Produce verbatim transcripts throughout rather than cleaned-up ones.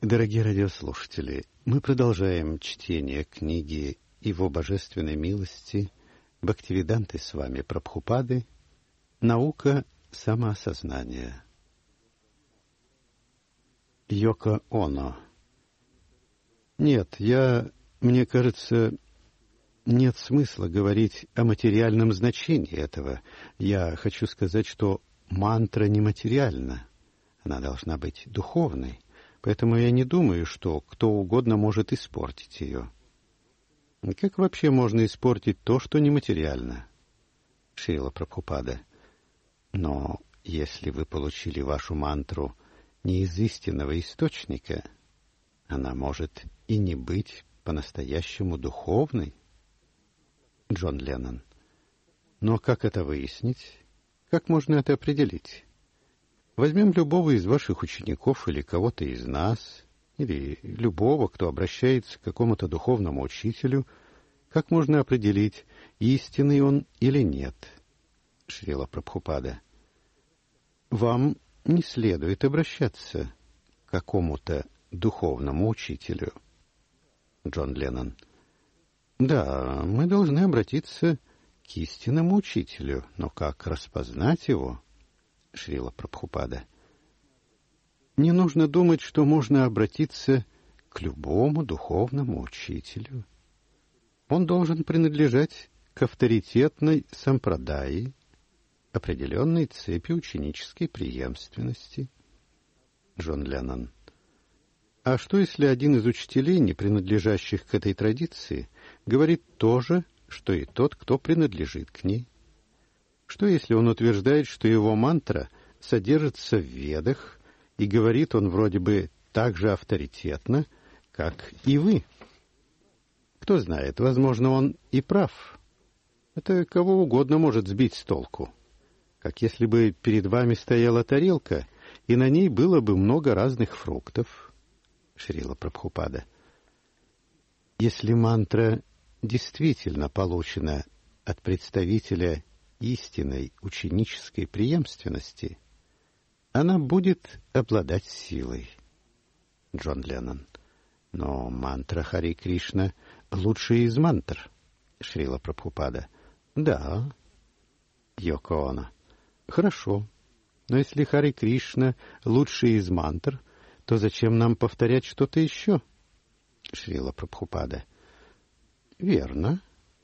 Дорогие радиослушатели, мы продолжаем чтение книги «Его божественной милости» Бхактивиданты с вами Прабхупады «Наука самоосознания». Йоко Оно. Нет, я, мне кажется, нет смысла говорить о материальном значении этого. Я хочу сказать, что мантра нематериальна. Она должна быть духовной. Поэтому я не думаю, что кто угодно может испортить ее. Как вообще можно испортить то, что нематериально? Шрила Прабхупада. Но если вы получили вашу мантру не из истинного источника, она может и не быть по-настоящему духовной. Джон Леннон. Но как это выяснить? Как можно это определить? Возьмем любого из ваших учеников или кого-то из нас, или любого, кто обращается к какому-то духовному учителю. Как можно определить, истинный он или нет? Шрила Прабхупада. Вам не следует обращаться к какому-то духовному учителю. Джон Леннон. Да, мы должны обратиться к истинному учителю, но как распознать его? Шрила Прабхупада. Не нужно думать, что можно обратиться к любому духовному учителю. Он должен принадлежать к авторитетной сампрадайи, определенной цепи ученической преемственности. Джон Леннон. А что, если один из учителей, не принадлежащих к этой традиции, говорит то же, что и тот, кто принадлежит к ней? Что, если он утверждает, что его мантра содержится в Ведах, и говорит он вроде бы так же авторитетно, как и вы? Кто знает, возможно, он и прав. Это кого угодно может сбить с толку. Как если бы перед вами стояла тарелка, и на ней было бы много разных фруктов. Шрила Прабхупада. Если мантра действительно получена от представителя истинной ученической преемственности, она будет обладать силой. Джон Леннон. Но мантра Хари Кришна лучшая из мантр. Шрила Прабхупада. Да. Йоко Оно. Хорошо. Но если Хари Кришна лучшая из мантр, то зачем нам повторять что-то еще? Шрила Прабхупада. Верно.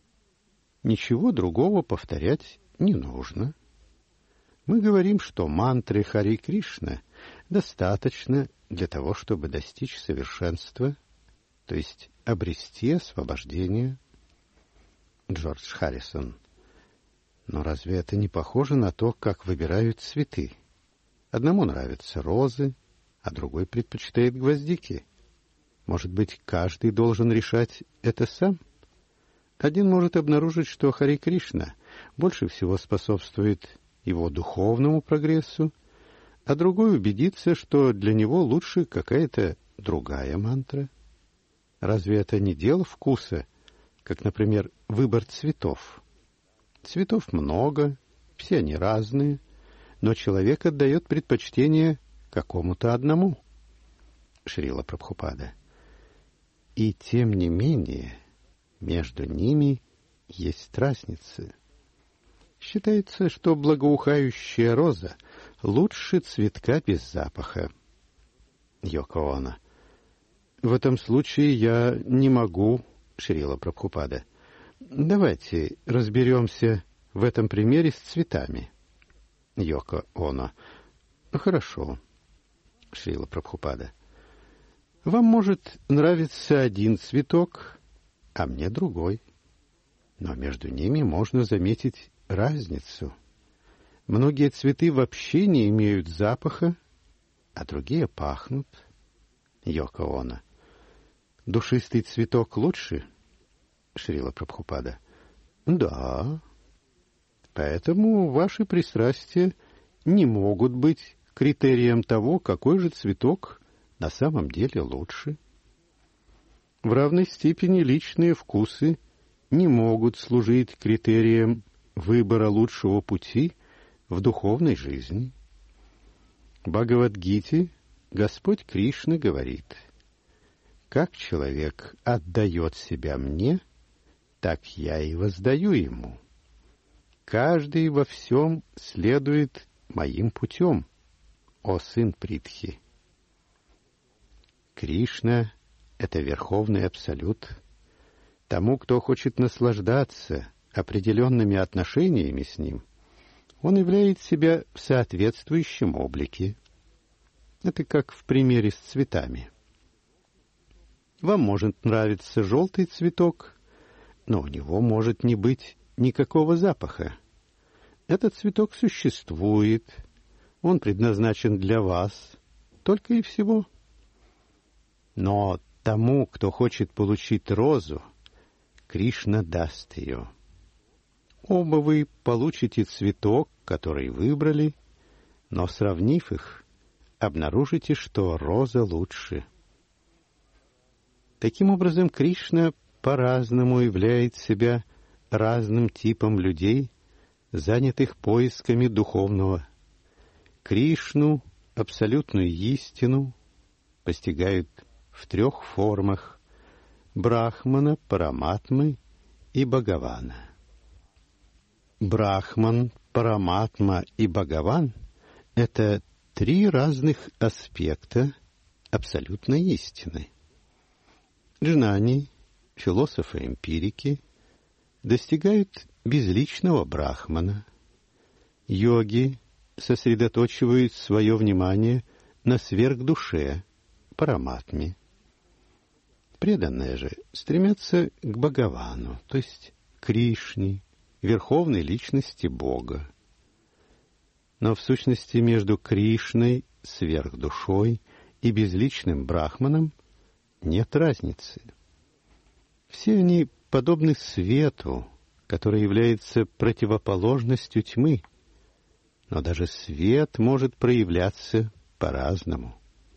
Ничего другого повторять не нужно. Мы говорим, что мантры Хари Кришна достаточно для того, чтобы достичь совершенства, то есть обрести освобождение. Джордж Харрисон. Но разве это не похоже на то, как выбирают цветы? Одному нравятся розы, а другой предпочитает гвоздики. Может быть, каждый должен решать это сам? Один может обнаружить, что Хари Кришна больше всего способствует его духовному прогрессу, а другой убедится, что для него лучше какая-то другая мантра. Разве это не дело вкуса, как, например, выбор цветов? Цветов много, все они разные, но человек отдает предпочтение какому-то одному. Шрила Прабхупада. И тем не менее, между ними есть разница. Считается, что благоухающая роза лучше цветка без запаха. Йоко Оно. В этом случае я не могу, Шрила Прабхупада. Давайте разберемся в этом примере с цветами. Йоко Оно. Хорошо. Шрила Прабхупада. Вам может нравиться один цветок, а мне другой. Но между ними можно заметить разницу. Многие цветы вообще не имеют запаха, а другие пахнут. Йоко Оно. Душистый цветок лучше? Шрила Прабхупада. Да. Поэтому ваши пристрастия не могут быть критерием того, какой же цветок на самом деле лучше. В равной степени личные вкусы не могут служить критерием выбора лучшего пути в духовной жизни. В Бхагавад-гите Господь Кришна говорит: как человек отдает себя мне, так я и воздаю ему. Каждый во всем следует моим путем, о сын Притхи. Кришна — это верховный абсолют. Тому, кто хочет наслаждаться определенными отношениями с ним, он являет себя в соответствующем облике. Это как в примере с цветами. Вам может нравиться желтый цветок, но у него может не быть никакого запаха. Этот цветок существует, он предназначен для вас, только и всего. Но тому, кто хочет получить розу, Кришна даст ее. Оба вы получите цветок, который выбрали, но, сравнив их, обнаружите, что роза лучше. Таким образом, Кришна по-разному являет себя разным типом людей, занятых поисками духовного. Кришну, абсолютную истину, постигают в трех формах — Брахмана, Параматмы и Бхагавана. Брахман, Параматма и Бхагаван — это три разных аспекта абсолютной истины. Джнани, философы-эмпирики, достигают безличного Брахмана. Йоги сосредоточивают свое внимание на сверхдуше, Параматме. Преданные же стремятся к Бхагавану, то есть Кришне, верховной личности Бога. Но в сущности между Кришной, сверхдушой и безличным Брахманом нет разницы. Все они подобны свету, который является противоположностью тьмы, но даже свет может проявляться по-разному.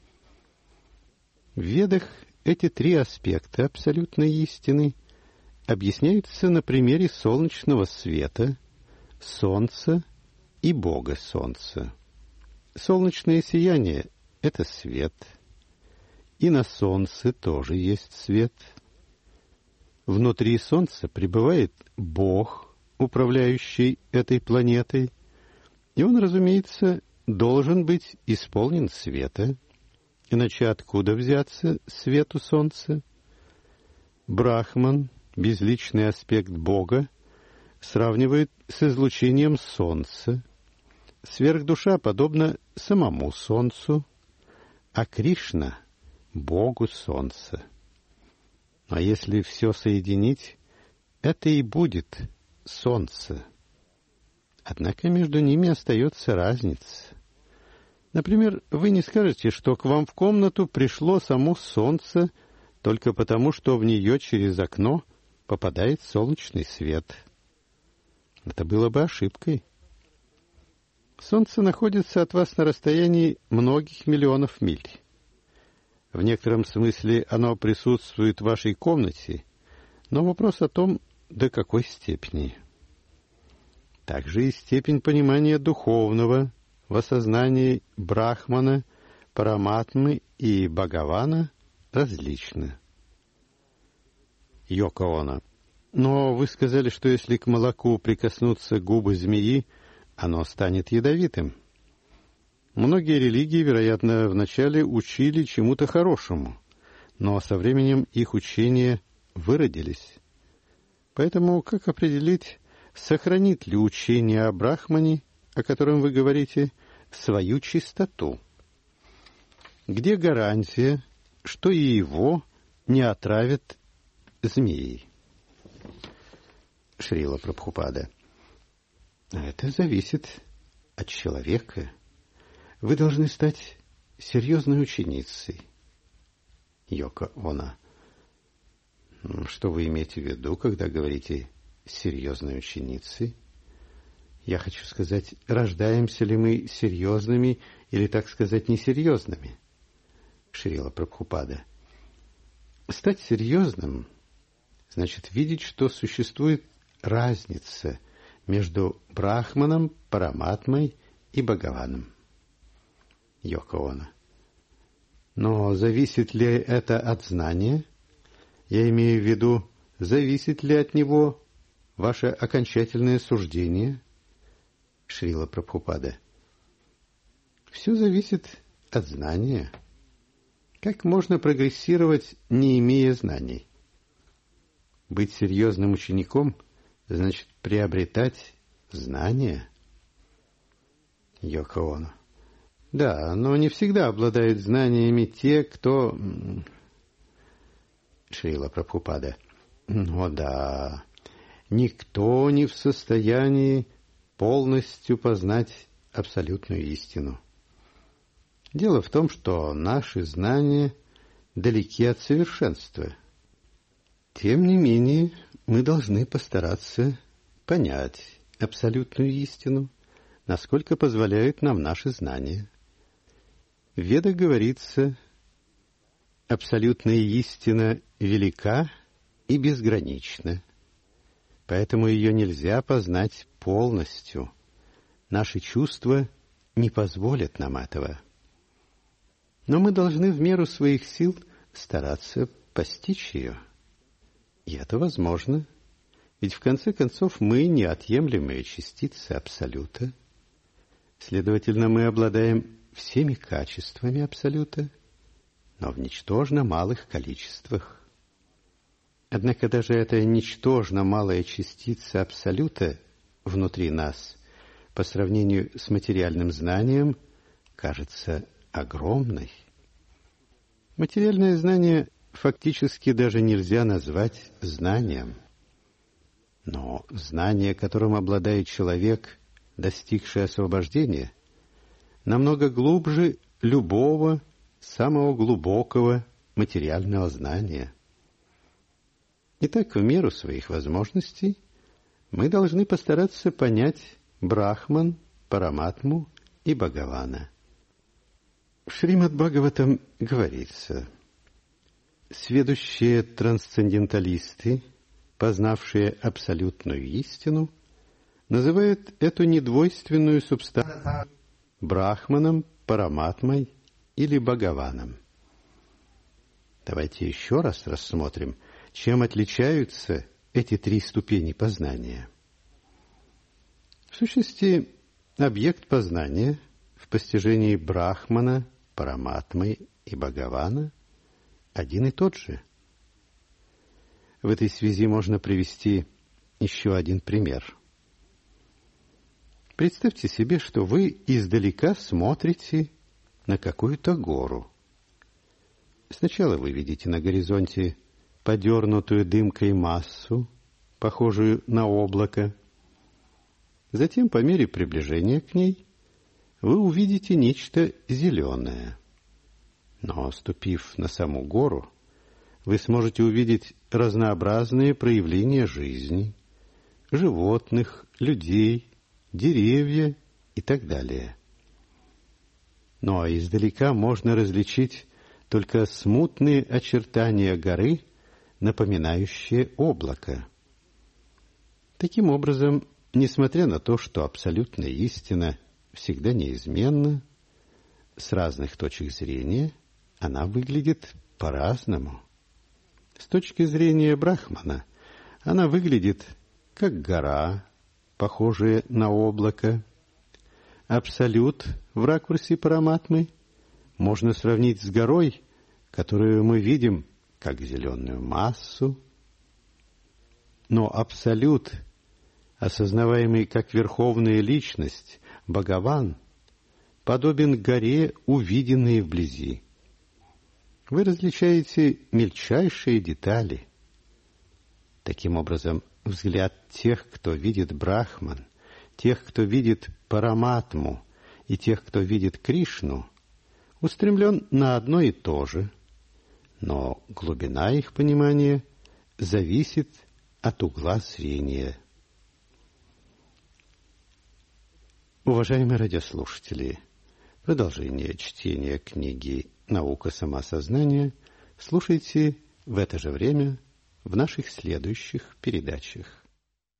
В Ведах эти три аспекта абсолютной истины объясняются на примере солнечного света, солнца и Бога Солнца. Солнечное сияние — это свет, и на солнце тоже есть свет. Внутри солнца пребывает Бог, управляющий этой планетой, и он, разумеется, должен быть исполнен света, иначе откуда взяться свету солнца? Брахман, безличный аспект Бога, сравнивает с излучением солнца. Сверхдуша подобна самому солнцу, а Кришна — Богу солнца. А если все соединить, это и будет солнце. Однако между ними остается разница. Например, вы не скажете, что к вам в комнату пришло само солнце только потому, что в нее через окно попадает солнечный свет. Это было бы ошибкой. Солнце находится от вас на расстоянии многих миллионов миль. В некотором смысле оно присутствует в вашей комнате, но вопрос о том, до какой степени. Также и степень понимания духовного в осознании Брахмана, Параматмы и Бхагавана различна. Йоко Оно: но вы сказали, что если к молоку прикоснутся губы змеи, оно станет ядовитым. Многие религии, вероятно, вначале учили чему-то хорошему, но со временем их учения выродились. Поэтому как определить, сохранит ли учение о Брахмане, о котором вы говорите, свою чистоту? Где гарантия, что и его не отравят змеи? Шрила Прабхупада: это зависит от человека. Вы должны стать серьезной ученицей. Йоко Оно: что вы имеете в виду, когда говорите «серьезной ученицей»? Я хочу сказать, рождаемся ли мы серьезными или, так сказать, несерьезными? Шрила Прабхупада: стать серьезным значит видеть, что существует разница между Брахманом, Параматмой и Бхагаваном. Йоко Оно: Но зависит ли это от знания? Я имею в виду, зависит ли от него ваше окончательное суждение? Шрила Прабхупада. Все зависит от знания. Как можно прогрессировать, не имея знаний? Быть серьезным учеником значит приобретать знания. Йоко Оно. Да, но не всегда обладают знаниями те, кто... Шрила Прабхупада. О да, никто не в состоянии полностью познать абсолютную истину. Дело в том, что наши знания далеки от совершенства. Тем не менее, мы должны постараться понять абсолютную истину, насколько позволяют нам наши знания. В Ведах говорится, абсолютная истина велика и безгранична, поэтому ее нельзя познать полностью. Наши чувства не позволят нам этого. Но мы должны в меру своих сил стараться постичь ее. И это возможно, ведь в конце концов мы неотъемлемые частицы Абсолюта. Следовательно, мы обладаем всеми качествами Абсолюта, но в ничтожно малых количествах. Однако даже эта ничтожно малая частица Абсолюта внутри нас по сравнению с материальным знанием кажется огромной. Материальное знание фактически даже нельзя назвать знанием. Но знание, которым обладает человек, достигший освобождения, намного глубже любого самого глубокого материального знания. Итак, в меру своих возможностей мы должны постараться понять Брахман, Параматму и Бхагавана. В Шримад-Бхагаватам говорится: сведущие трансценденталисты, познавшие абсолютную истину, называют эту недвойственную субстанцию Брахманом, Параматмой или Бхагаваном. Давайте еще раз рассмотрим, чем отличаются эти три ступени познания. В сущности, объект познания в постижении Брахмана, Параматмы и Бхагавана один и тот же. В этой связи можно привести еще один пример. Представьте себе, что вы издалека смотрите на какую-то гору. Сначала вы видите на горизонте подернутую дымкой массу, похожую на облако. Затем, по мере приближения к ней, вы увидите нечто зеленое. Но, ступив на саму гору, вы сможете увидеть разнообразные проявления жизни, животных, людей, деревья и так далее. Но издалека можно различить только смутные очертания горы, напоминающие облако. Таким образом, несмотря на то, что абсолютная истина всегда неизменна, с разных точек зрения она выглядит по-разному. С точки зрения Брахмана она выглядит как гора, похожая на облако. Абсолют в ракурсе Параматмы можно сравнить с горой, которую мы видим как зеленую массу. Но абсолют, осознаваемый как верховная личность, Бхагаван, подобен горе, увиденной вблизи. Вы различаете мельчайшие детали. Таким образом, взгляд тех, кто видит Брахман, тех, кто видит Параматму и тех, кто видит Кришну, устремлен на одно и то же, но глубина их понимания зависит от угла зрения. Уважаемые радиослушатели, продолжение чтения книги «Наука самосознания» слушайте в это же время в наших следующих передачах.